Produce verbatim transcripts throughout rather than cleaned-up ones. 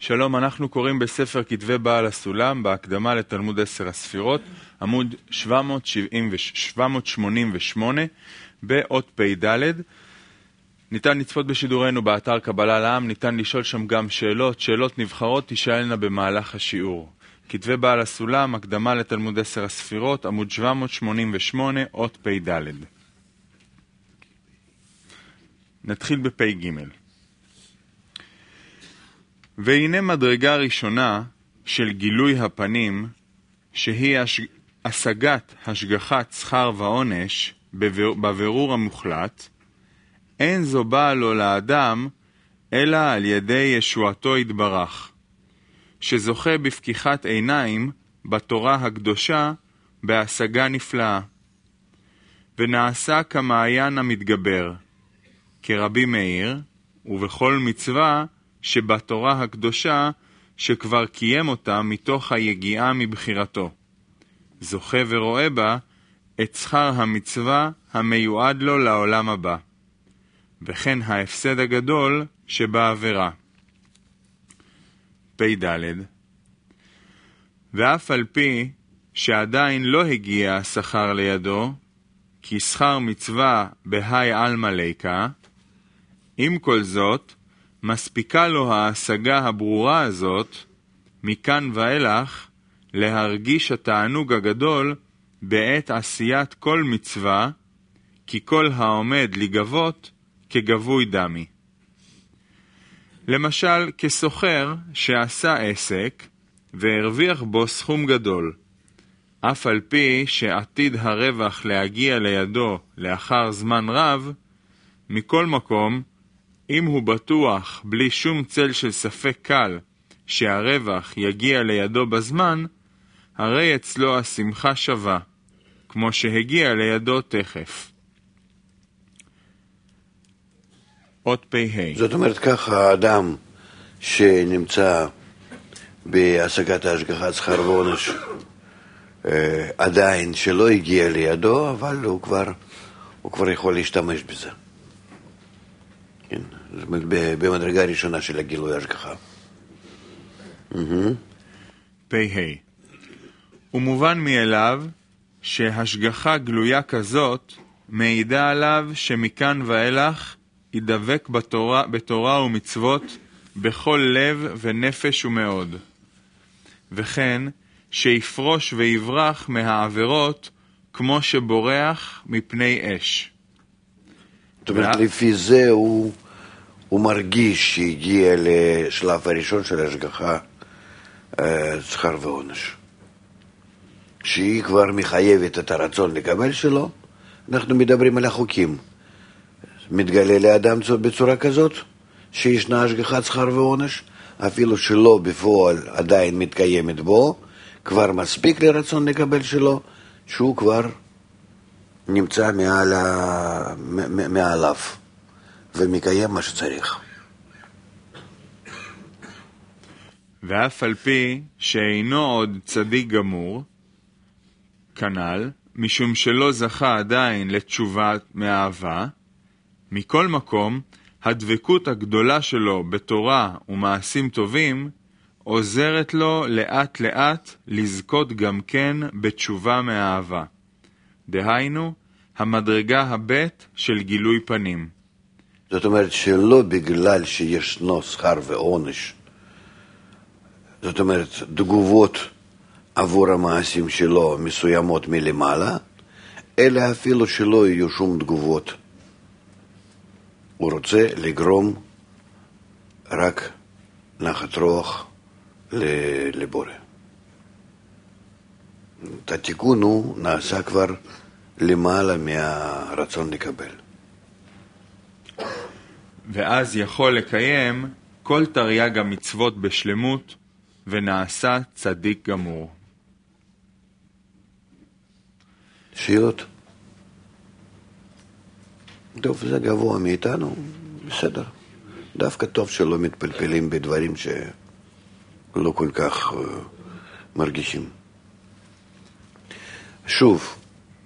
שלום, אנחנו קוראים בספר כתבי בעל הסולם, בהקדמה לתלמוד עשר הספירות, עמוד שבע מאות שמונים ושמונה, באות פ"ד. ניתן לצפות בשידורנו באתר קבלה לעם, ניתן לשאול שם גם שאלות, שאלות נבחרות תשאלנה במהלך השיעור. כתבי בעל הסולם, הקדמה לתלמוד עשר הספירות, עמוד שבע מאות שמונים ושמונה, אות פ"ד. נתחיל בפ"ג. והנה מדרגה ראשונה של גילוי הפנים, שהיא השגת השגחת שכר ועונש בבירור המוחלט, אין זו באה לו לאדם אלא על ידי ישועתו יתברך, שזוכה בפקיחת עיניים בתורה הקדושה בהשגה נפלאה, ונעשה כמעיין המתגבר, כרבי מאיר, ובכל מצווה שבתורה הקדושה שכבר קיים אותה מתוך היגיעה מבחירתו, זוכה ורואה בה את שכר המצווה המיועד לו לעולם הבא, וכן ההפסד הגדול שבעבירה. פ"ד. ואף על פי שעדיין לא הגיע השכר לידו, כי שכר מצווה בהי עלמא ליקה, עם כל זאת, מספיקה לו ההשגה הברורה הזאת, מכאן ואילך, להרגיש התענוג הגדול בעת עשיית כל מצווה, כי כל העומד לגבות כגבוי דמי. למשל, כסוחר שעשה עסק והרוויח בו סכום גדול, אף על פי שעתיד הרווח להגיע לידו לאחר זמן רב, מכל מקום, אם הוא בטוח בלי שום צל של ספק קל שהרווח יגיע לידו בזמן, הרי אצלו השמחה שווה, כמו שהגיע לידו תכף. אות פ"ה. זאת אומרת ככה, האדם שנמצא בהשגת ההשגחת שכר ועונש אה, עדיין שלא הגיע לידו, אבל הוא כבר, הוא כבר יכול להשתמש בזה. כן, זאת אומרת, במדרגה הראשונה של הגילוי ההשגחה. פ"ה. ומובן מאליו שהשגחה גלויה כזאת מעידה עליו שמכאן ואילך ידבק בתורה, בתורה ומצוות בכל לב ונפש ומאוד, וכן שיפרוש ויברח מהעבירות כמו שבורח מפני אש. זאת אומרת, לפי זה הוא, הוא מרגיש שהגיע לשלב הראשון של ההשגחה שכר ועונש, שהיא כבר מחייבת את הרצון לקבל שלו. אנחנו מדברים על החוקים. מתגלה לאדם בצורה כזאת שישנה השגחת שכר ועונש, אפילו שלא בפועל עדיין מתקיימת בו, כבר מספיק לרצון לקבל שלו, שהוא כבר נמצא מעל ה... מעליו ומקיים מה שצריך. ואף על פי שאינו עוד צדיק גמור, כנ"ל, משום שלא זכה עדיין לתשובה מאהבה, מכל מקום, הדבקות הגדולה שלו בתורה ומעשים טובים עוזרת לו לאט לאט לזכות גם כן בתשובה מאהבה. דהיינו, המדרגה הבית של גילוי פנים. זאת אומרת שלא בגלל שישנו שכר ועונש, זאת אומרת תגובות עבור המעשים שלו מסוימות מלמעלה, אלא אפילו שלא יהיו שום תגובות. הוא רוצה לגרום רק נחת רוח לבורא. התיקון הוא נעשה כבר למעלה מהרצון לקבל. ואז יכול לקיים כל תרי"ג המצוות בשלמות, ונעשה צדיק גמור. שאלות? טוב, זה גבוה מאיתנו, בסדר. דווקא טוב שלא מתפלפלים בדברים שלא כל כך uh, מרגישים. שוב,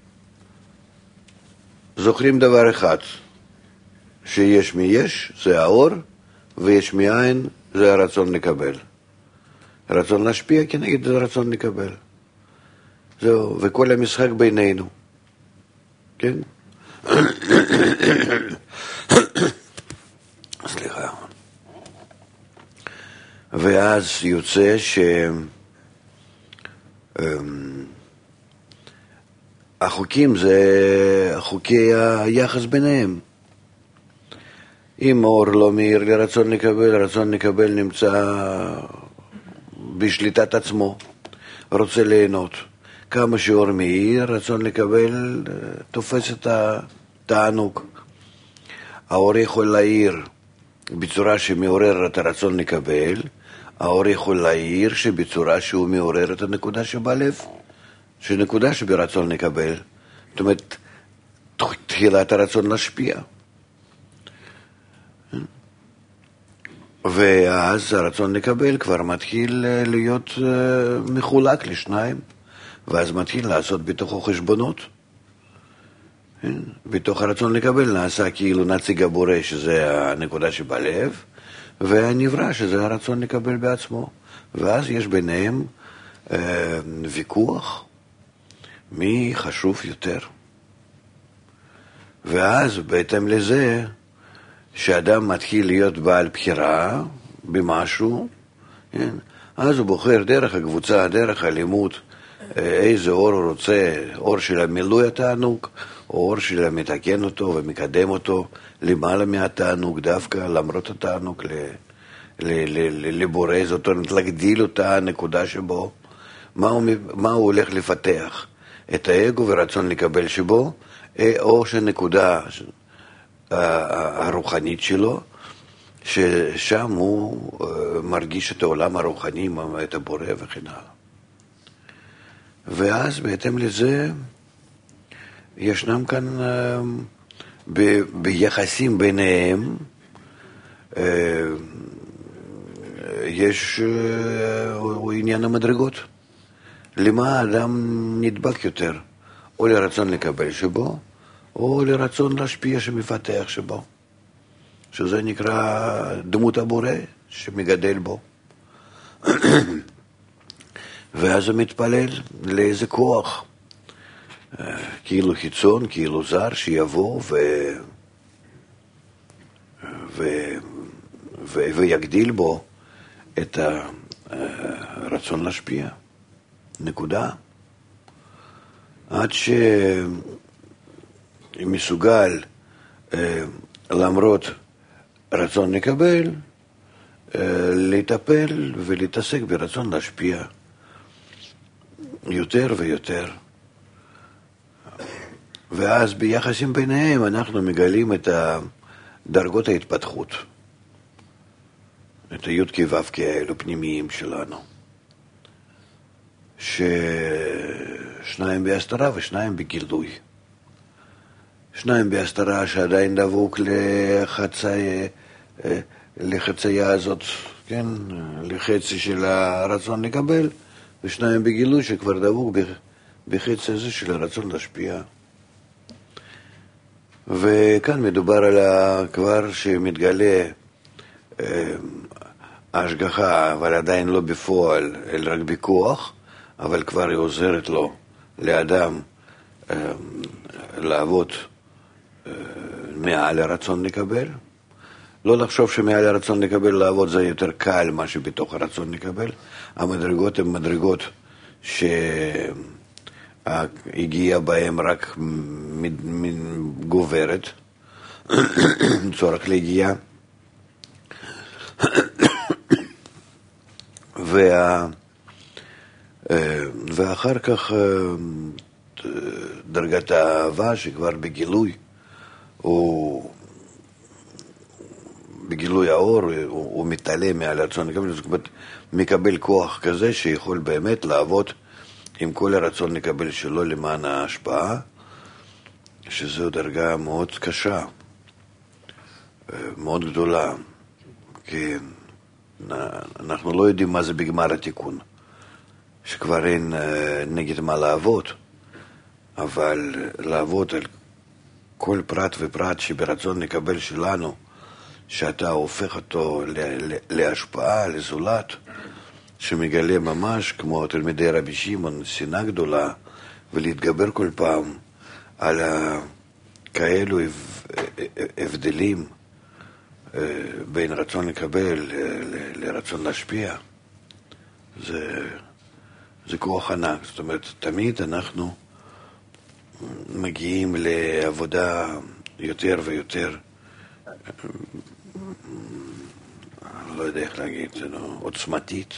זוכרים דבר אחד, שיש מי יש, זה האור, ויש מאין, זה הרצון לקבל. רצון להשפיע כנגד הרצון לקבל. זהו, וכל המשחק בינינו. כן? סליחה. ואז יוצא ש... החוקים זה חוקי היחס ביניהם. אם האור לא מאיר לרצון לקבל, רצון לקבל נמצא בשליטת עצמו, רוצה ליהנות. כמה שאור מאיר, רצון לקבל תופס את התענוג. האור יכול להאיר בצורה שמעורר את הרצון לקבל, האור יכול להאיר שבצורה שהוא מעורר את הנקודה שבלב, שנקודה שברצון לקבל, זאת אומרת, תחילת הרצון להשפיע. ואז הרצון לקבל כבר מתחיל להיות מחולק לשניים, ואז מתחיל לעשות בתוכו חשבונות. בתוך הרצון לקבל נעשה כאילו נציג הבורא, שזה הנקודה שבלב, והנברא, שזה הרצון לקבל בעצמו. ואז יש ביניהם אה, ויכוח, מי חשוב יותר. ואז בהתאם לזה, שאדם מתחיל להיות בעל בחירה במשהו, כן? אז הוא בוחר דרך הקבוצה, דרך הלימוד, איזה אור הוא רוצה, אור של המילוי התענוג, או אור של המתקן אותו ומקדם אותו למעלה מהתענוג, דווקא למרות התענוג לבורא, זאת אומרת להגדיל אותה הנקודה שבו, מה הוא, מה הוא הולך לפתח, את האגו ורצון לקבל שבו, או שנקודה הרוחנית שלו, ששם הוא מרגיש את העולם הרוחני, את הבורא וכן הלאה. ואז בהתאם לזה, ישנם כאן ב, ביחסים ביניהם, יש עניין המדרגות. למה האדם נדבק יותר? או לרצון לקבל שבו, או לרצון להשפיע שמפתח שבו. שזה נקרא דמות הבורא שמגדל בו. ואז הוא מתפלל לאיזה כוח, כאילו חיצון, כאילו זר, שיבוא ו... ו... ו... ויגדיל בו את הרצון להשפיע. נקודה. עד שמסוגל, למרות רצון לקבל, לטפל ולהתעסק ברצון להשפיע יותר ויותר. ואז ביחסים ביניהם אנחנו מגלים את דרגות ההתפתחות, את הי' כ' ו' כ' האלו פנימיים שלנו, ששניים בהסתרה ושניים בגילוי. שניים בהסתרה שעדיין דבוק לחצי, לחצייה הזאת, כן, לחצי של הרצון לקבל, ושניים בגילוי שכבר דבוק בחצי הזה של הרצון להשפיע. וכאן מדובר על כבר שמתגלה אה, ההשגחה, אבל עדיין לא בפועל, אלא רק בכוח, אבל כבר היא עוזרת לו, לאדם, אה, לעבוד אה, מעל הרצון לקבל. לא לחשוב שמעל הרצון לקבל לעבוד זה יותר קל מה שבתוך הרצון לקבל. המדרגות הן מדרגות שהגיעה בהן רק גוברת, צורך להגיע. וה... ואחר כך דרגת האהבה שכבר בגילוי, הוא בגילוי האור, הוא, הוא מתעלה מעל הרצון לקבל, זאת אומרת, מקבל כוח כזה שיכול באמת לעבוד עם כל הרצון לקבל שלו למען ההשפעה, שזו דרגה מאוד קשה, מאוד גדולה, כי אנחנו לא יודעים מה זה בגמר התיקון, שכבר אין נגד מה לעבוד, אבל לעבוד על כל פרט ופרט שברצון לקבל שלנו, שאתה הופך אותו להשפעה, לזולת, שמגלה ממש, כמו תלמידי רבי שמעון, שנאה גדולה, ולהתגבר כל פעם על כאלו הבדלים בין רצון לקבל לרצון להשפיע. זה, זה כוח ענק. זאת אומרת, תמיד אנחנו מגיעים לעבודה יותר ויותר, לא יודע איך להגיד, זה לא, עוצמתית.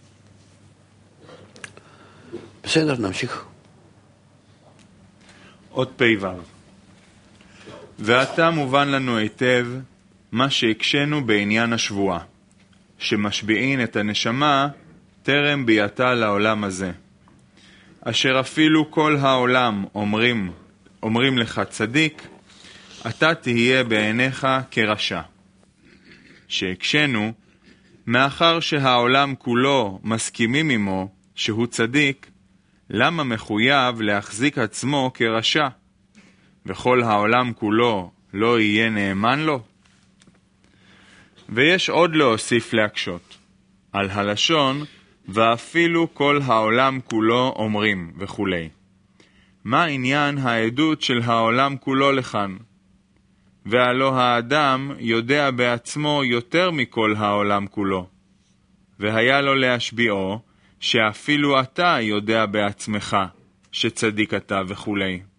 בסדר, נמשיך. עוד פ"ו. ועתה מובן לנו היטב מה שהקשנו בעניין השבועה, שמשביעין את הנשמה טרם ביאתה לעולם הזה, אשר אפילו כל העולם אומרים, אומרים לך צדיק, אתה תהיה בעיניך כרשע. שהקשנו, מאחר שהעולם כולו מסכימים עמו שהוא צדיק, למה מחויב להחזיק עצמו כרשע? וכל העולם כולו לא יהיה נאמן לו? ויש עוד להוסיף להקשות, על הלשון, ואפילו כל העולם כולו אומרים וכו'. מה עניין העדות של העולם כולו לכאן? והלא האדם יודע בעצמו יותר מכל העולם כולו, והיה לו להשביעו, שאפילו אתה יודע בעצמך שצדיק אתה וכו'.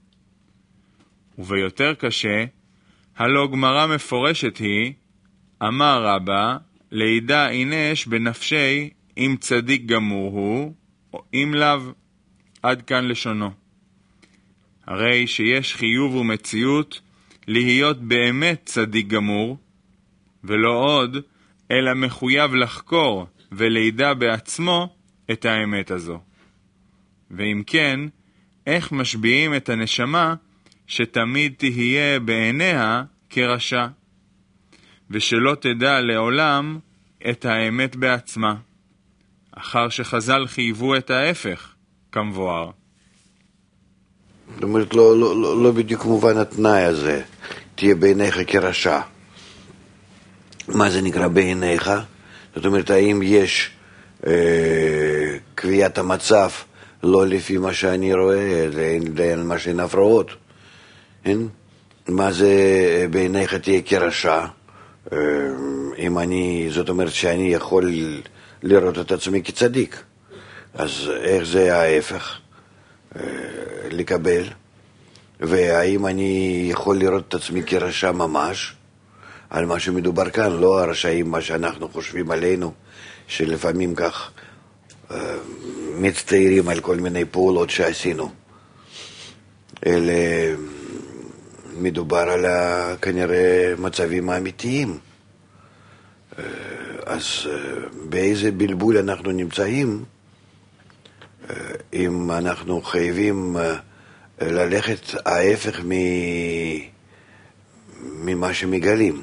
וביותר קשה, הלא גמרא מפורשת היא, אמר רבא, לידע אינש בנפשי אם צדיק גמור הוא, או אם לאו, עד כאן לשונו. הרי שיש חיוב ומציאות להיות באמת צדיק גמור, ולא עוד, אלא מחויב לחקור ולידע בעצמו את האמת הזו. ואם כן, איך משביעים את הנשמה שתמיד תהיה בעיניה כרשע, ושלא תדע לעולם את האמת בעצמה, אחר שחז"ל חייבו את ההפך, כמבואר. זאת אומרת, לא, לא, לא, לא בדיוק מובן התנאי הזה, תהיה בעיניך כרשע. מה זה נקרא בעיניך? זאת אומרת, האם יש אה, קביעת המצב לא לפי מה שאני רואה, אלא מה שהן הפרעות? כן? מה זה בעיניך תהיה כרשע? אה, אם אני, זאת אומרת שאני יכול לראות את עצמי כצדיק, אז איך זה ההפך? אה, לקבל? והאם אני יכול לראות את עצמי כרשע ממש? על מה שמדובר כאן, לא הרשעים, מה שאנחנו חושבים עלינו, שלפעמים כך אה, מצטערים על כל מיני פעולות שעשינו. אלא מדובר על כנראה מצבים האמיתיים. אה, אז אה, באיזה בלבול אנחנו נמצאים, אה, אם אנחנו חייבים אה, ללכת ההפך מ... ממה שמגלים.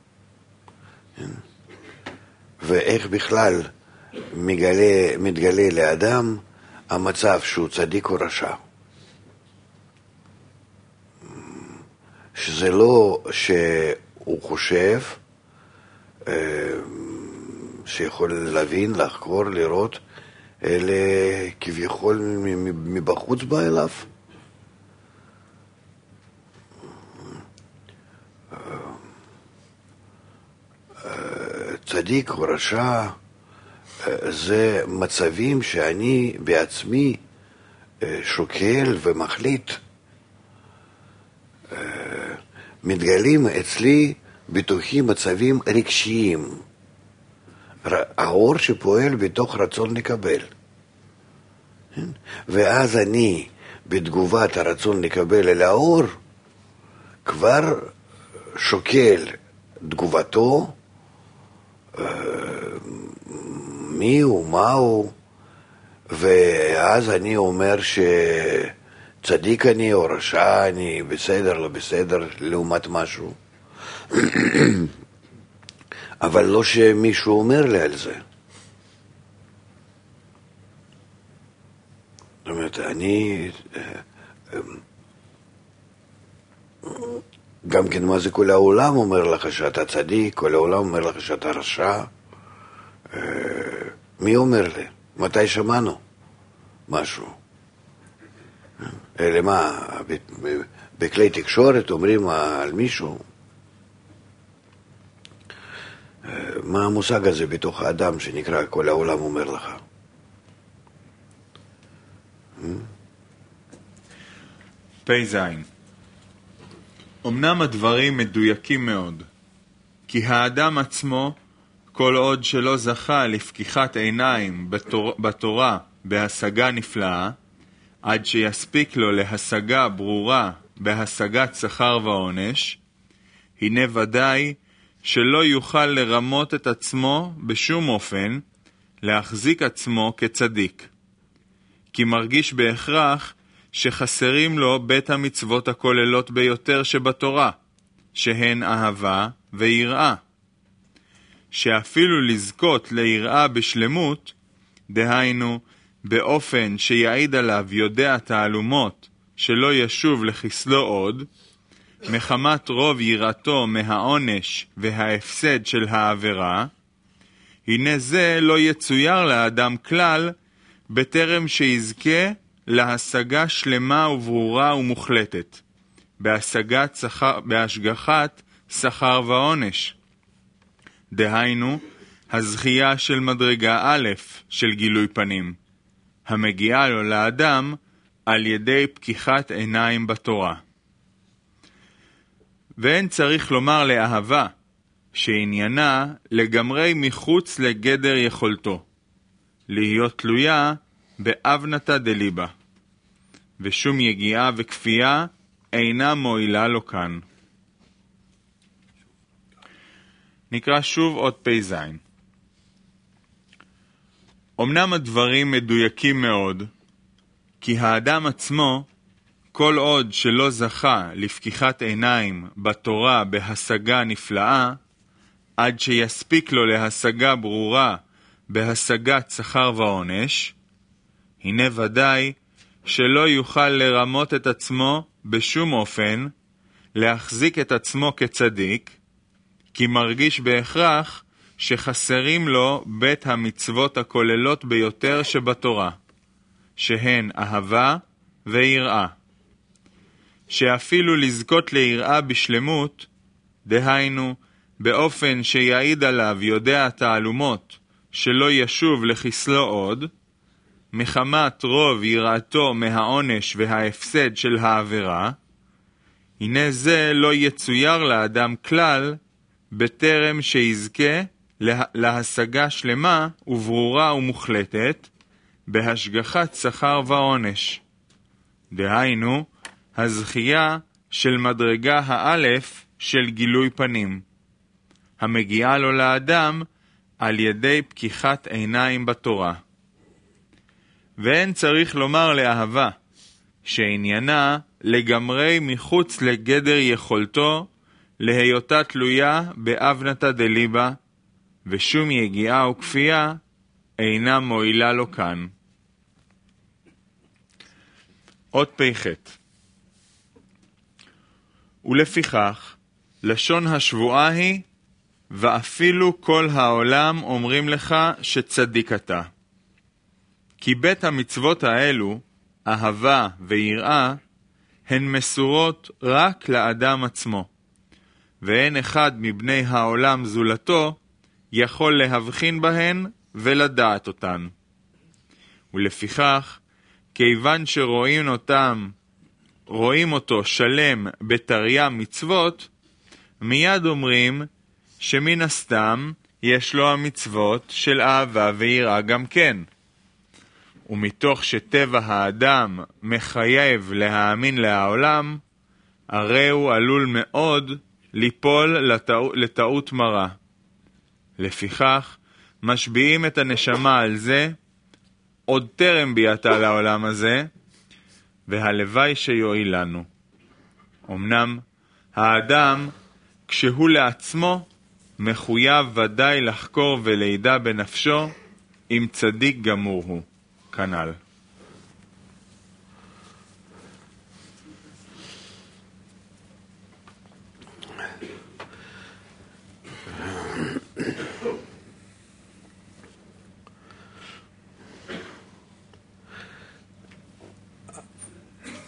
ואיך בכלל מגלה, מתגלה לאדם המצב שהוא צדיק או רשע. שזה לא שהוא חושב שיכול להבין, לחקור, לראות, אלא כביכול מבחוץ בא אליו. צדיק או רשע זה מצבים שאני בעצמי שוקל ומחליט. מתגלים אצלי בתוכי מצבים רגשיים, האור שפועל בתוך רצון לקבל. ואז אני בתגובת הרצון לקבל אל האור כבר שוקל תגובתו, מי הוא, מה הוא, ואז אני אומר שצדיק אני או רשע אני, בסדר, לא בסדר, לעומת משהו. אבל לא שמישהו אומר לי על זה. זאת אומרת, אני גם כן מה זה כל העולם אומר לך שאתה צדיק, כל העולם אומר לך שאתה רשע. מי אומר לי? מתי שמענו משהו? אלה מה, בכלי תקשורת אומרים על מישהו? מה המושג הזה בתוך האדם שנקרא כל העולם אומר לך? פ"ז. אמנם הדברים מדויקים מאוד, כי האדם עצמו, כל עוד שלא זכה לפקיחת עיניים בתור, בתורה בהשגה נפלאה, עד שיספיק לו להשגה ברורה בהשגת שכר ועונש, הנה ודאי שלא יוכל לרמות את עצמו בשום אופן, להחזיק עצמו כצדיק. כי מרגיש בהכרח שחסרים לו בית המצוות הכוללות ביותר שבתורה, שהן אהבה ויראה. שאפילו לזכות ליראה בשלמות, דהיינו באופן שיעיד עליו יודע תעלומות שלא ישוב לחסלו עוד, מחמת רוב יראתו מהעונש וההפסד של העבירה, הנה זה לא יצויר לאדם כלל, בטרם שיזכה להשגה שלמה וברורה ומוחלטת, בהשגת שכר, בהשגחת שכר ועונש. דהיינו, הזכייה של מדרגה א' של גילוי פנים, המגיעה לו לאדם על ידי פקיחת עיניים בתורה. ואין צריך לומר לאהבה, שעניינה לגמרי מחוץ לגדר יכולתו, להיות תלויה באבנתא דליבה, ושום יגיעה וכפייה אינה מועילה לו כאן. נקרא שוב עוד פ"ז. אמנם הדברים מדויקים מאוד, כי האדם עצמו, כל עוד שלא זכה לפקיחת עיניים בתורה בהשגה נפלאה, עד שיספיק לו להשגה ברורה בהשגת שכר ועונש, הנה ודאי שלא יוכל לרמות את עצמו בשום אופן, להחזיק את עצמו כצדיק, כי מרגיש בהכרח שחסרים לו בית המצוות הכוללות ביותר שבתורה, שהן אהבה ויראה. שאפילו לזכות ליראה בשלמות, דהיינו באופן שיעיד עליו יודע תעלומות שלא ישוב לחסלו עוד, מחמת רוב יראתו מהעונש וההפסד של העבירה, הנה זה לא יצויר לאדם כלל, בטרם שיזכה לה, להשגה שלמה וברורה ומוחלטת, בהשגחת שכר ועונש. דהיינו, הזכייה של מדרגה האלף של גילוי פנים, המגיעה לו לאדם על ידי פקיחת עיניים בתורה. ואין צריך לומר לאהבה, שעניינה לגמרי מחוץ לגדר יכולתו, להיותה תלויה באבנתא דליבה, ושום יגיעה וכפייה אינה מועילה לו כאן. עוד פ"ח. ולפיכך, לשון השבועה היא, ואפילו כל העולם אומרים לך שצדיק אתה. כי בית המצוות האלו, אהבה ויראה, הן מסורות רק לאדם עצמו, ואין אחד מבני העולם זולתו יכול להבחין בהן ולדעת אותן. ולפיכך, כיוון שרואים אותם, רואים אותו שלם בתריה מצוות, מיד אומרים שמן הסתם יש לו המצוות של אהבה ויראה גם כן. ומתוך שטבע האדם מחייב להאמין לעולם, הרי הוא עלול מאוד ליפול לטעו, לטעות מרה. לפיכך, משביעים את הנשמה על זה, עוד טרם ביאתה לעולם הזה, והלוואי שיועיל לנו. אמנם, האדם, כשהוא לעצמו, מחויב ודאי לחקור ולידע בנפשו, אם צדיק גמור הוא. כנ"ל.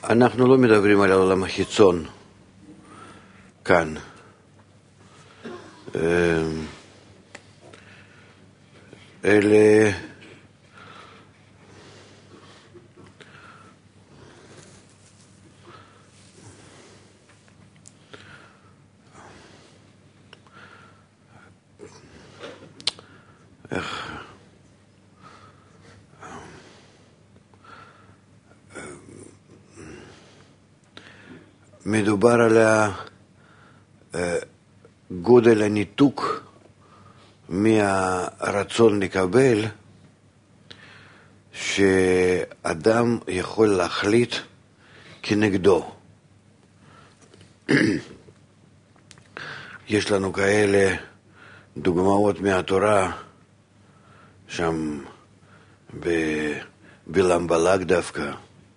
אנחנו לא מדברים על העולם החיצון כאן. אלה איך מדובר על גודל הניתוק מהרצון לקבל, שאדם יכול להחליט כנגדו. יש לנו כאלה דוגמאות מהתורה, שם בלם בלק דווקא,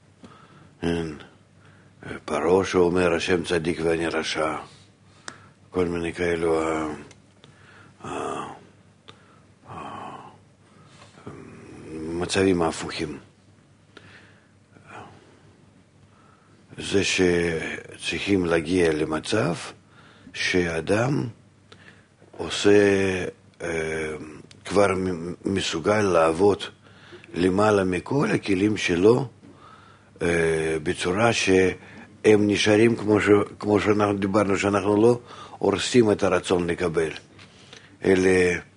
פרעה שאומר השם צדיק ואני רשע, כל מיני כאלו מצבים ההפוכים. זה שצריכים להגיע למצב שאדם עושה, כבר מסוגל לעבוד למעלה מכל הכלים שלו, בצורה שהם נשארים כמו, ש... כמו שאנחנו דיברנו, שאנחנו לא הורסים את הרצון לקבל, אלא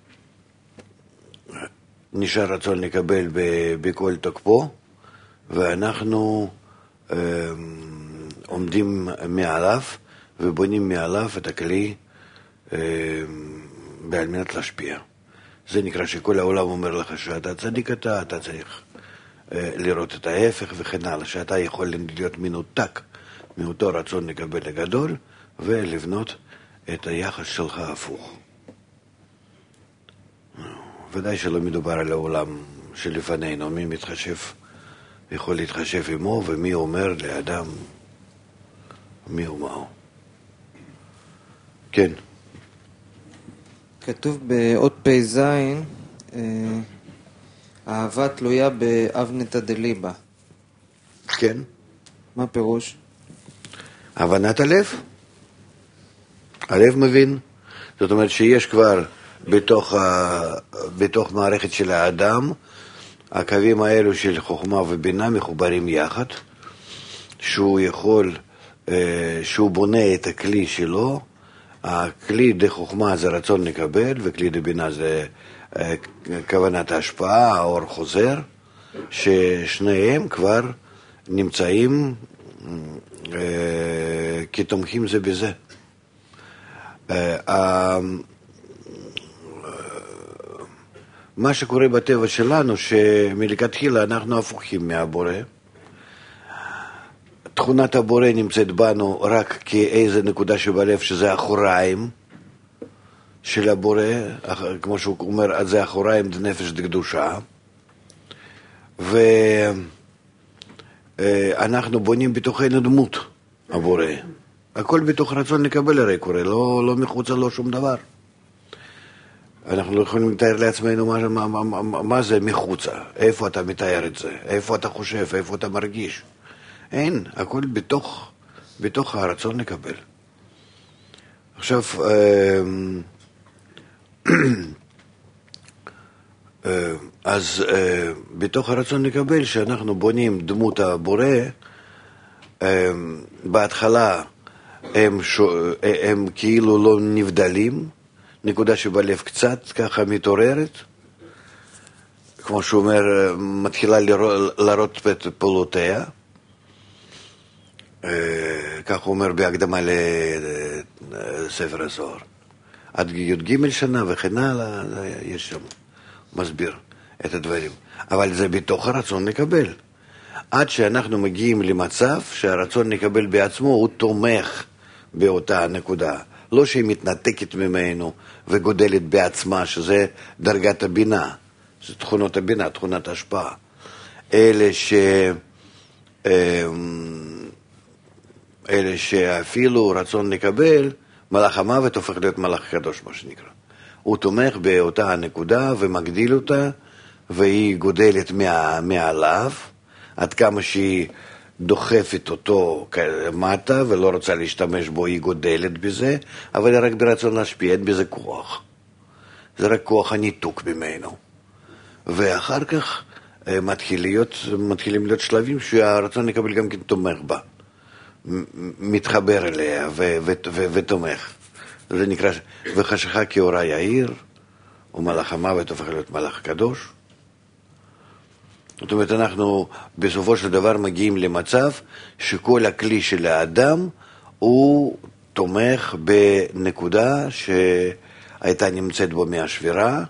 נשאר רצון לקבל ב... בכל תוקפו, ואנחנו אה, עומדים מעליו ובונים מעליו את הכלי אה, בעל מנת להשפיע. זה נקרא שכל העולם אומר לך שאתה צדיק, אתה, אתה צריך לראות את ההפך וכן הלאה, שאתה יכול להיות מנותק מאותו רצון לקבל הגדול ולבנות את היחס שלך הפוך. ודאי שלא מדובר על העולם שלפנינו, מי מתחשב, יכול להתחשב עמו ומי אומר לאדם מי הוא מהו. כן. כתוב באות פ"ז, אהבה תלויה באבנתא דליבה. כן. מה פירוש? הבנת הלב. הלב מבין. זאת אומרת שיש כבר בתוך, ה... בתוך מערכת של האדם, הקווים האלו של חוכמה ובינה מחוברים יחד, שהוא יכול, שהוא בונה את הכלי שלו. הכלי דה חוכמה זה רצון לקבל, וכלי דה בינה זה כוונת ההשפעה, האור חוזר, ששניהם כבר נמצאים אה, כתומכים זה בזה. אה, אה, מה שקורה בטבע שלנו, שמלכתחילה אנחנו הפוכים מהבורא, תכונת הבורא נמצאת בנו רק כאיזה נקודה שבלב, שזה אחוריים של הבורא, כמו שהוא אומר, זה אחוריים דנפש דקדושה, ואנחנו בונים בתוכנו דמות הבורא. הכל בתוך רצון לקבל הרי קורה, לא, לא מחוצה לו שום דבר. אנחנו לא יכולים לתאר לעצמנו מה, מה, מה, מה זה מחוצה, איפה אתה מתאר את זה, איפה אתה חושב, איפה אתה מרגיש. אין, הכל בתוך, בתוך הרצון לקבל. עכשיו, אז בתוך הרצון לקבל, שאנחנו בונים דמות הבורא, בהתחלה הם, הם כאילו לא נבדלים, נקודה שבלב קצת ככה מתעוררת, כמו שהוא אומר, מתחילה לראות את פעולותיה, כך הוא אומר בהקדמה לספר הזוהר. עד י"ג שנה וכן הלאה, יש שם מסביר את הדברים. אבל זה בתוך הרצון לקבל. עד שאנחנו מגיעים למצב שהרצון לקבל בעצמו הוא תומך באותה נקודה. לא שהיא מתנתקת ממנו וגודלת בעצמה, שזה דרגת הבינה, זה תכונות הבינה, תכונת ההשפעה. אלה ש... אלה שאפילו רצון לקבל, מלאך המוות הופך להיות מלאך קדוש, מה שנקרא. הוא תומך באותה הנקודה ומגדיל אותה, והיא גודלת מה, מעליו, עד כמה שהיא דוחפת אותו מטה ולא רוצה להשתמש בו, היא גודלת בזה, אבל רק ברצון להשפיע, אין בזה כוח. זה רק כוח הניתוק ממנו. ואחר כך מתחיל להיות, מתחילים להיות שלבים שהרצון לקבל גם כן תומך בה. מתחבר אליה ו- ו- ו- ותומך. זה נקרא, וחשכה כאורה יאיר, ומלאך המוות הופך להיות מלאך קדוש. זאת אומרת, אנחנו בסופו של דבר מגיעים למצב שכל הכלי של האדם הוא תומך בנקודה שהייתה נמצאת בו מהשבירה,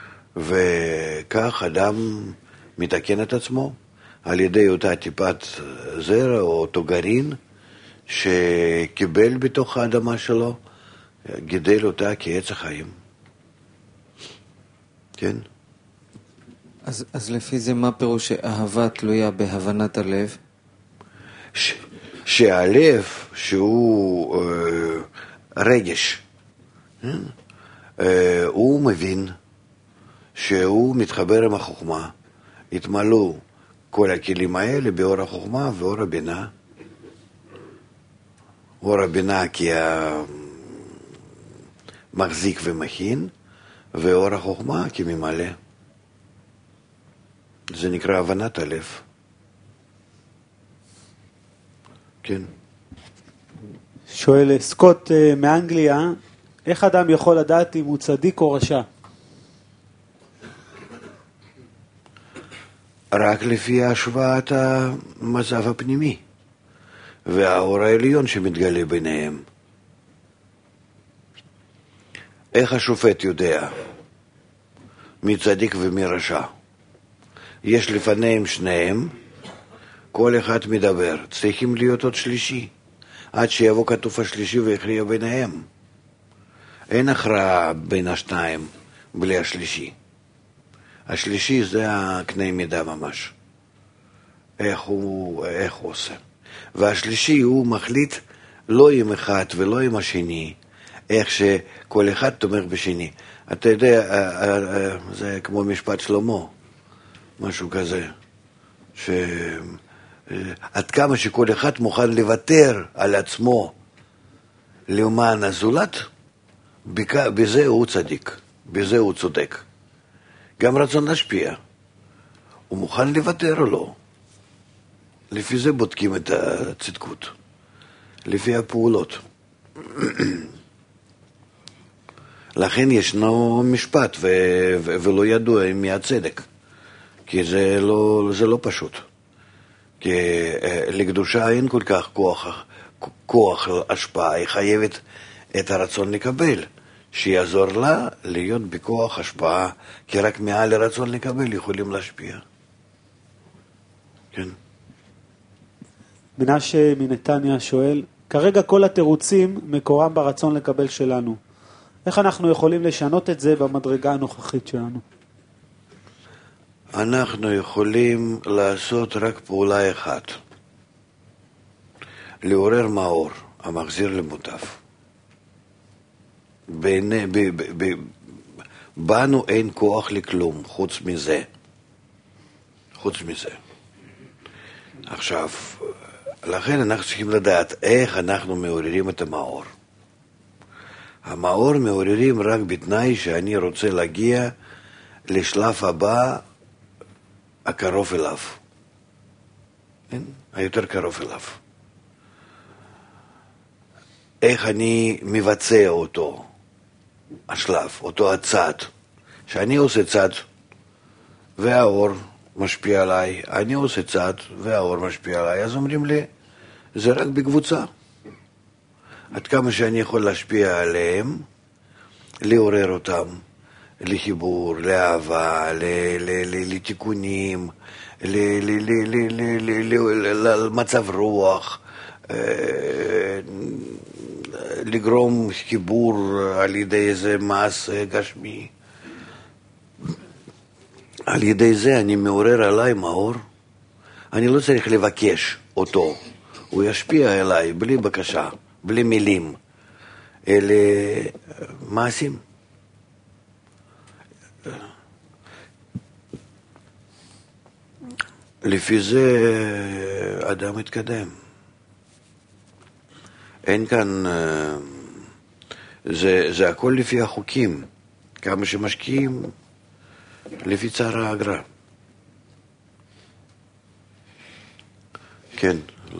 וכך אדם מתקן את עצמו על ידי אותה טיפת זרע או אותו גרעין שקיבל בתוך האדמה שלו, גידל אותה כעץ החיים. כן? אז, אז לפי זה מה פירוש שאהבה תלויה בהבנת הלב? ש, שהלב שהוא אה, רגש, אה, הוא מבין שהוא מתחבר עם החוכמה, התמלאו כל הכלים האלה באור החוכמה ואור הבינה. אור הבינה כי המחזיק ומכין, ואור החוכמה כי ממלא. זה נקרא הבנת הלב. כן. שואל סקוט מאנגליה, איך אדם יכול לדעת אם הוא צדיק או רשע? רק לפי השוואת המצב הפנימי והאור העליון שמתגלה ביניהם. איך השופט יודע מי צדיק ומי רשע? יש לפניהם שניהם, כל אחד מדבר, צריכים להיות עוד שלישי, עד שיבוא כתוב השלישי ויכריע ביניהם. אין הכרעה בין השניים בלי השלישי. השלישי זה הקנה מידה ממש, איך הוא, איך הוא עושה. והשלישי הוא מחליט לא עם אחד ולא עם השני, איך שכל אחד תומך בשני. אתה יודע, זה כמו משפט שלמה, משהו כזה, שעד כמה שכל אחד מוכן לוותר על עצמו למען הזולת, בזה הוא צדיק, בזה הוא צודק. גם רצון להשפיע, הוא מוכן לוותר או לא. לפי זה בודקים את הצדקות, לפי הפעולות. לכן ישנו משפט ו- ו- ולא ידוע מי הצדק, כי זה לא, זה לא פשוט. כי לקדושה אין כל כך כוח, כוח השפעה, היא חייבת את הרצון לקבל, שיעזור לה להיות בכוח השפעה, כי רק מעל הרצון לקבל יכולים להשפיע. כן. מנשה מנתניה שואל, כרגע כל התירוצים מקורם ברצון לקבל שלנו. איך אנחנו יכולים לשנות את זה במדרגה הנוכחית שלנו? אנחנו יכולים לעשות רק פעולה אחת. לעורר מאור, המחזיר למוטב. בעיני, ב, ב, ב, בנו אין כוח לכלום, חוץ מזה. חוץ מזה. עכשיו, לכן אנחנו צריכים לדעת איך אנחנו מעוררים את המאור. המאור מעוררים רק בתנאי שאני רוצה להגיע לשלב הבא הקרוב אליו. כן? היותר קרוב אליו. איך אני מבצע אותו, השלב, אותו הצד. שאני עושה צד והאור משפיע עליי, אני עושה צד והאור משפיע עליי, אז אומרים לי, זה רק בקבוצה. עד כמה שאני יכול להשפיע עליהם, לעורר אותם, לחיבור, לאהבה, לתיקונים, למצב רוח, לגרום חיבור על ידי איזה מעשה גשמי. על ידי זה אני מעורר עליי מאור. אני לא צריך לבקש אותו, הוא ישפיע עליי בלי בקשה, בלי מילים, אלה מעשים. לפי זה אדם מתקדם. אין כאן, זה, זה הכל לפי החוקים. כמה שמשקיעים, לפי צער האגרה. כן.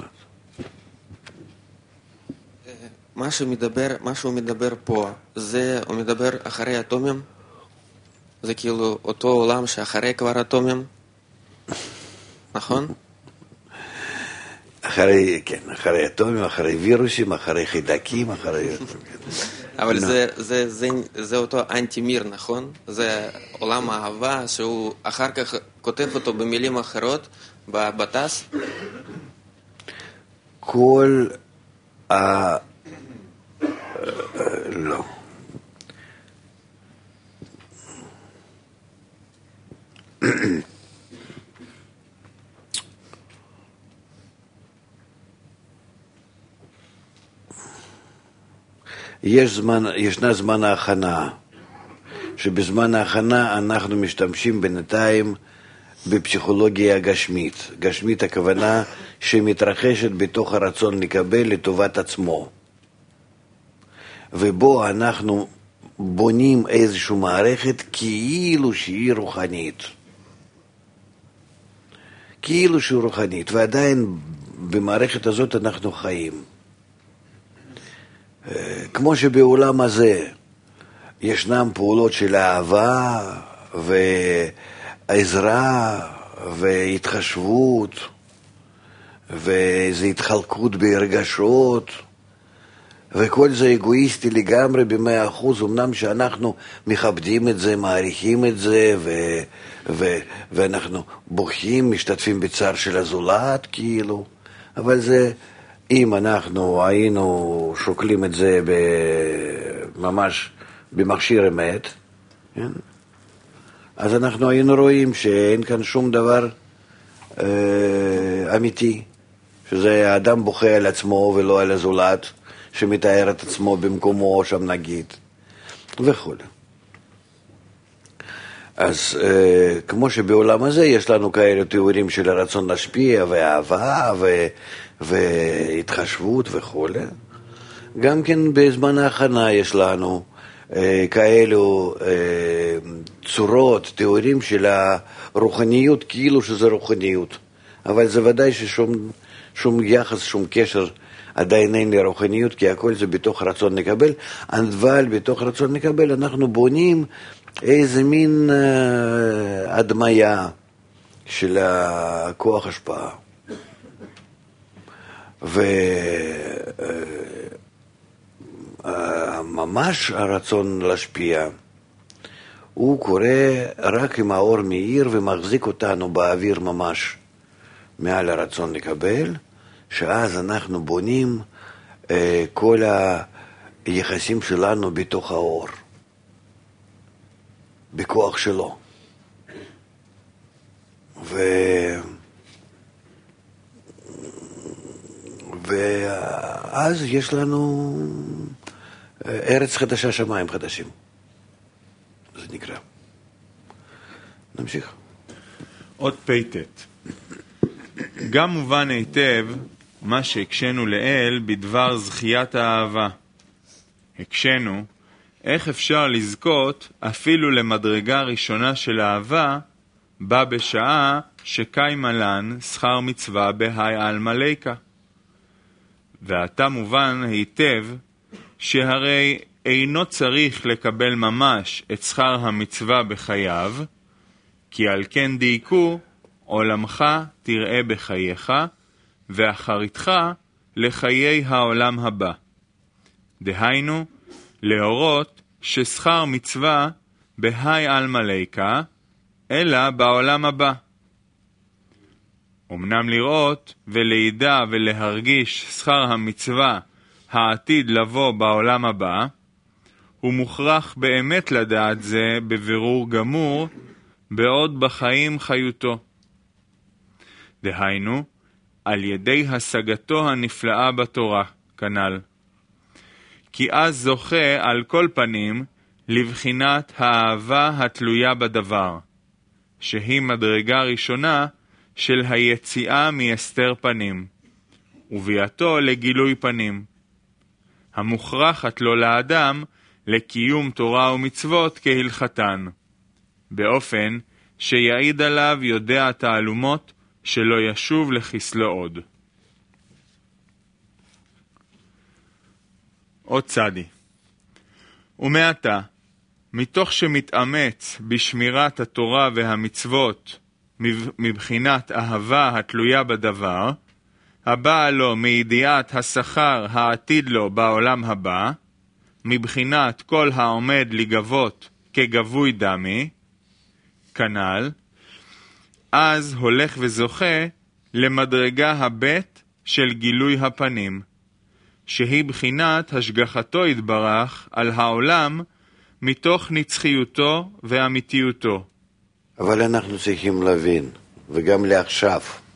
מה שהוא מדבר, מה שהוא מדבר פה, זה, הוא מדבר אחרי אטומים? זה כאילו אותו עולם שאחרי כבר אטומים? נכון? אחרי, כן, אחרי אטומים, אחרי וירוסים, אחרי חידקים, אחרי... אבל זה, זה, זה, זה אותו אנטי-מיר, נכון? זה עולם האהבה שהוא אחר כך כותב אותו במילים אחרות, בבטס? כל ה... לא. יש זמן, ישנה זמן ההכנה, שבזמן ההכנה אנחנו משתמשים בינתיים בפסיכולוגיה גשמית. גשמית הכוונה שמתרחשת בתוך הרצון לקבל לטובת עצמו. ובו אנחנו בונים איזושהי מערכת כאילו שהיא רוחנית. כאילו שהיא רוחנית, ועדיין במערכת הזאת אנחנו חיים. כמו שבעולם הזה ישנם פעולות של אהבה ועזרה והתחשבות ואיזו התחלקות ברגשות, וכל זה אגואיסטי לגמרי במאה אחוז, אמנם שאנחנו מכבדים את זה, מעריכים את זה, ו, ו, ואנחנו בוכים, משתתפים בצער של הזולת, כאילו, אבל זה, אם אנחנו היינו שוקלים את זה ממש במכשיר אמת, כן? אז אנחנו היינו רואים שאין כאן שום דבר אה, אמיתי, שזה האדם בוכה על עצמו ולא על הזולת, שמתאר את עצמו במקומו שם נגיד, וכו'. אז אה, כמו שבעולם הזה יש לנו כאלה תיאורים של הרצון להשפיע ואהבה ו, והתחשבות וכו'. גם כן בזמן ההכנה יש לנו אה, כאלו אה, צורות, תיאורים של הרוחניות, כאילו שזה רוחניות. אבל זה ודאי ששום שום יחס, שום קשר עדיין אין לרוחניות, כי הכל זה בתוך רצון לקבל, אבל בתוך רצון לקבל אנחנו בונים איזה מין אה, הדמיה של הכוח השפעה. וממש אה, הרצון להשפיע, הוא קורה רק אם האור מאיר ומחזיק אותנו באוויר ממש מעל הרצון לקבל, שאז אנחנו בונים אה, כל היחסים שלנו בתוך האור, בכוח שלו. ו... ואז יש לנו ארץ חדשה, שמיים חדשים. זה נקרא. נמשיך. עוד פייטת. גם מובן היטב מה שהקשנו לאל בדבר זכיית האהבה. הקשנו איך אפשר לזכות אפילו למדרגה ראשונה של אהבה, בה בשעה שקיימה לן שכר מצווה בהי על מלאקה. ועתה מובן היטב שהרי אינו צריך לקבל ממש את שכר המצווה בחייו, כי על כן דייקו עולמך תראה בחייך, ואחריתך לחיי העולם הבא. דהיינו, להורות ששכר מצווה בהי על מלאקה, אלא בעולם הבא. אמנם לראות ולידע ולהרגיש שכר המצווה העתיד לבוא בעולם הבא, הוא מוכרח באמת לדעת זה בבירור גמור, בעוד בחיים חיותו. דהיינו, על ידי השגתו הנפלאה בתורה, כנ"ל. כי אז זוכה על כל פנים לבחינת האהבה התלויה בדבר, שהיא מדרגה ראשונה של היציאה מהסתר פנים, וביאתו לגילוי פנים, המוכרחת לו לאדם לקיום תורה ומצוות כהלכתן, באופן שיעיד עליו יודע תעלומות שלא ישוב לחסלו עוד. עוד צדי. ומעתה, מתוך שמתאמץ בשמירת התורה והמצוות מבחינת אהבה התלויה בדבר, הבאה לו מידיעת השכר העתיד לו בעולם הבא, מבחינת כל העומד לגבות כגבוי דמי, כנ"ל, אז הולך וזוכה למדרגה הבית של גילוי הפנים, שהיא בחינת השגחתו יתברך על העולם מתוך נצחיותו ואמיתיותו. אבל אנחנו צריכים להבין, וגם לעכשיו,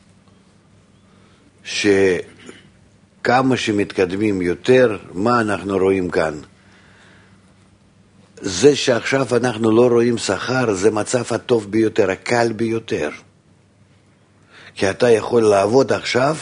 שכמה שמתקדמים יותר, מה אנחנו רואים כאן? זה שעכשיו אנחנו לא רואים שכר, זה מצב הטוב ביותר, הקל ביותר. כי אתה יכול לעבוד עכשיו,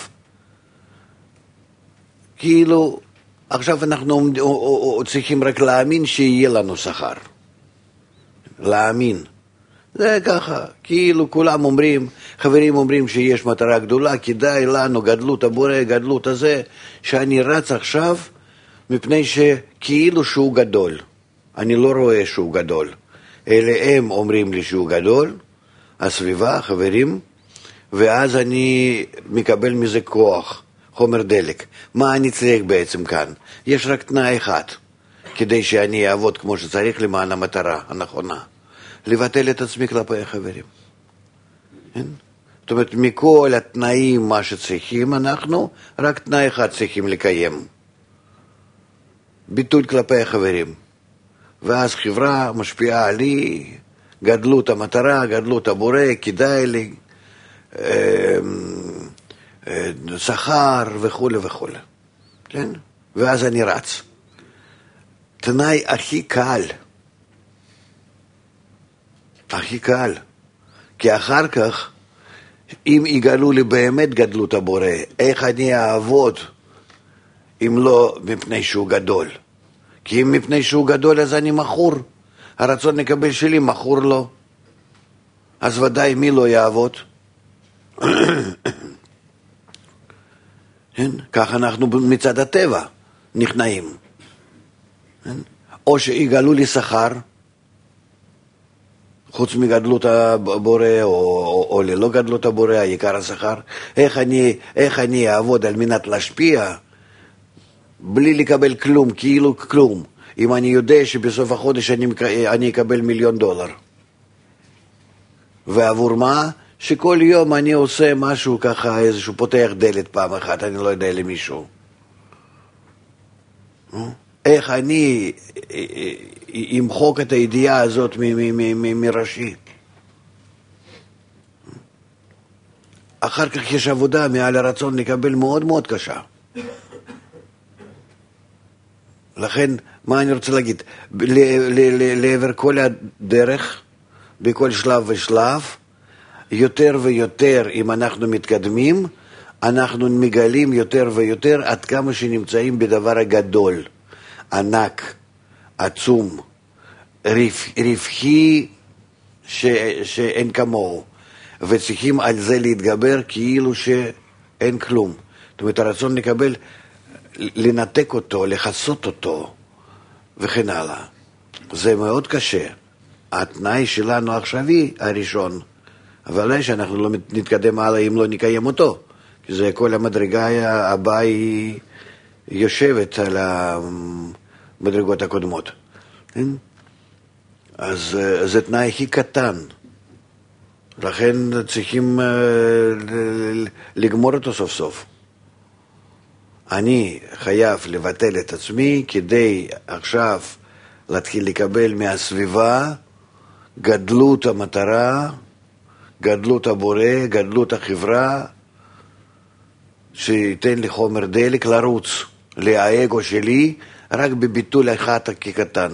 כאילו, עכשיו אנחנו צריכים רק להאמין שיהיה לנו שכר. להאמין. זה ככה, כאילו כולם אומרים, חברים אומרים שיש מטרה גדולה, כדאי לנו גדלות הבורא, גדלות הזה, שאני רץ עכשיו, מפני שכאילו שהוא גדול. אני לא רואה שהוא גדול. אלה הם אומרים לי שהוא גדול, הסביבה, חברים, ואז אני מקבל מזה כוח, חומר דלק. מה אני צריך בעצם כאן? יש רק תנאי אחד, כדי שאני אעבוד כמו שצריך למען המטרה הנכונה. לבטל את עצמי כלפי החברים. כן? זאת אומרת, מכל התנאים מה שצריכים אנחנו, רק תנאי אחד צריכים לקיים. ביטול כלפי החברים. ואז חברה משפיעה עלי, גדלות המטרה, גדלות הבורא, כדאי לי, שכר וכו' וכו'. כן? ואז אני רץ. תנאי הכי קל, הכי קל, כי אחר כך, אם יגלו לי באמת גדלות הבורא, איך אני אעבוד אם לא מפני שהוא גדול? כי אם מפני שהוא גדול אז אני מכור, הרצון לקבל שלי מכור לו, אז ודאי מי לא יעבוד? כך אנחנו מצד הטבע נכנעים. או שיגלו לי שכר, חוץ מגדלות הבורא, או, או, או ללא גדלות הבורא, העיקר השכר. איך אני, איך אני אעבוד על מנת להשפיע, בלי לקבל כלום, כאילו כלום, אם אני יודע שבסוף החודש אני, אני אקבל מיליון דולר. ועבור מה? שכל יום אני עושה משהו ככה, איזשהו פותח דלת פעם אחת, אני לא יודע למישהו. איך אני אמחוק את הידיעה הזאת מראשי? אחר כך יש עבודה מעל הרצון לקבל מאוד מאוד קשה. לכן, מה אני רוצה להגיד? לעבר כל הדרך, בכל שלב ושלב, יותר ויותר, אם אנחנו מתקדמים, אנחנו מגלים יותר ויותר עד כמה שנמצאים בדבר הגדול, ענק, עצום, רווחי ש, שאין כמוהו, וצריכים על זה להתגבר כאילו שאין כלום. זאת אומרת, הרצון לקבל, לנתק אותו, לחסות אותו, וכן הלאה. זה מאוד קשה. התנאי שלנו העכשווי הראשון, אבל לא שאנחנו לא נתקדם הלאה אם לא נקיים אותו, כי זה כל המדרגה הבאה היא יושבת על המדרגות הקודמות. אז זה תנאי הכי קטן, לכן צריכים לגמור אותו סוף סוף. אני חייב לבטל את עצמי כדי עכשיו להתחיל לקבל מהסביבה גדלות המטרה, גדלות הבורא, גדלות החברה, שייתן לי חומר דלק לרוץ לאגו שלי רק בביטול אחד כקטן.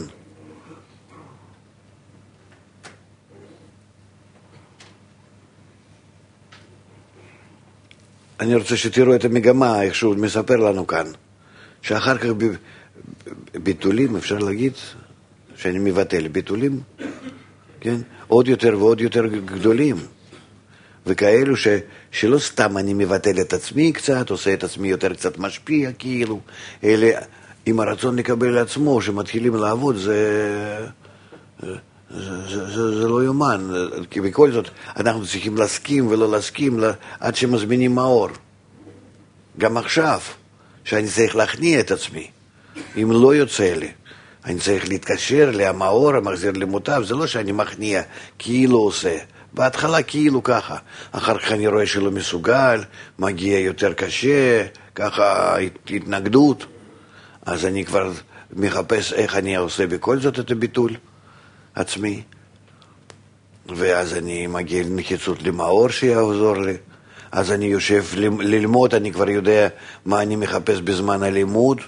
אני רוצה שתראו את המגמה, איך שהוא מספר לנו כאן, שאחר כך ב, ביטולים, אפשר להגיד, שאני מבטל ביטולים, כן? עוד יותר ועוד יותר גדולים, וכאלו ש, שלא סתם אני מבטל את עצמי קצת, עושה את עצמי יותר קצת משפיע, כאילו, אלא עם הרצון לקבל לעצמו, שמתחילים לעבוד, זה... זה, זה, זה, זה לא יומן, כי בכל זאת אנחנו צריכים להסכים ולא להסכים עד שמזמינים מאור. גם עכשיו, שאני צריך להכניע את עצמי, אם לא יוצא לי, אני צריך להתקשר למאור המחזיר למוטב, זה לא שאני מכניע כאילו עושה, בהתחלה כאילו ככה, אחר כך אני רואה שלא מסוגל, מגיע יותר קשה, ככה התנגדות, אז אני כבר מחפש איך אני עושה בכל זאת את הביטול עצמי, ואז אני מגיע לנחיצות למאור שיעזור לי, אז אני יושב ללמוד, אני כבר יודע מה אני מחפש בזמן הלימוד,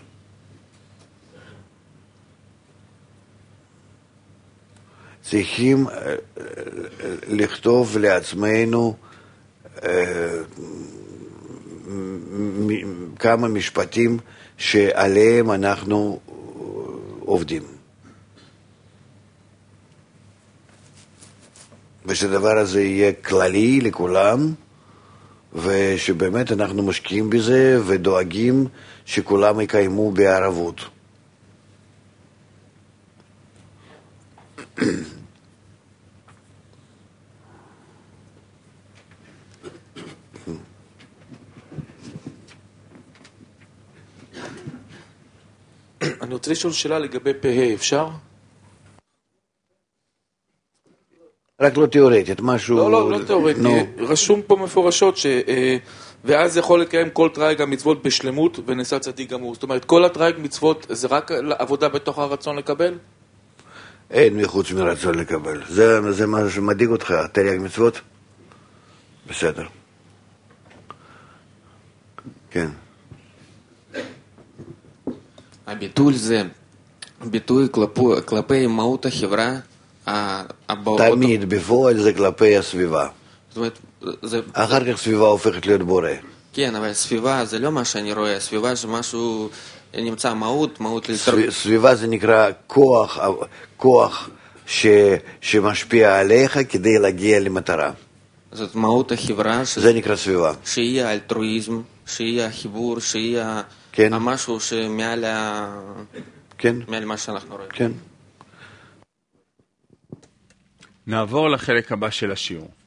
צריכים לכתוב לעצמנו כמה משפטים שעליהם אנחנו עובדים. ושהדבר הזה יהיה כללי לכולם, ושבאמת אנחנו משקיעים בזה ודואגים שכולם יקיימו בערבות. אני רוצה לשאול שאלה לגבי פה, אפשר? רק לא תיאורטית, משהו... לא, לא, לא תיאורטי. רשום פה מפורשות ש... ואז יכול לקיים כל תרייג המצוות בשלמות ונעשה צדיק גמור. זאת אומרת, כל התרייג מצוות זה רק עבודה בתוך הרצון לקבל? אין מחוץ מרצון לקבל. זה, זה מה שמדאיג אותך, תרי"ג מצוות? בסדר. כן. הביטול זה ביטוי כלפי מהות החברה. תמיד בפועל זה כלפי הסביבה. זאת אומרת, זה... אחר כך סביבה הופכת להיות בורא. כן, אבל סביבה זה לא מה שאני רואה, סביבה זה משהו, נמצא מהות, מהות... סביבה זה נקרא כוח, כוח ש, שמשפיע עליך כדי להגיע למטרה. זאת מהות החברה. ש... זה נקרא סביבה. שהיא האלטרואיזם, שהיא החיבור, שהיא כן. המשהו שמעל ה... כן. מעל מה שאנחנו רואים. כן. נעבור לחלק הבא של השיעור.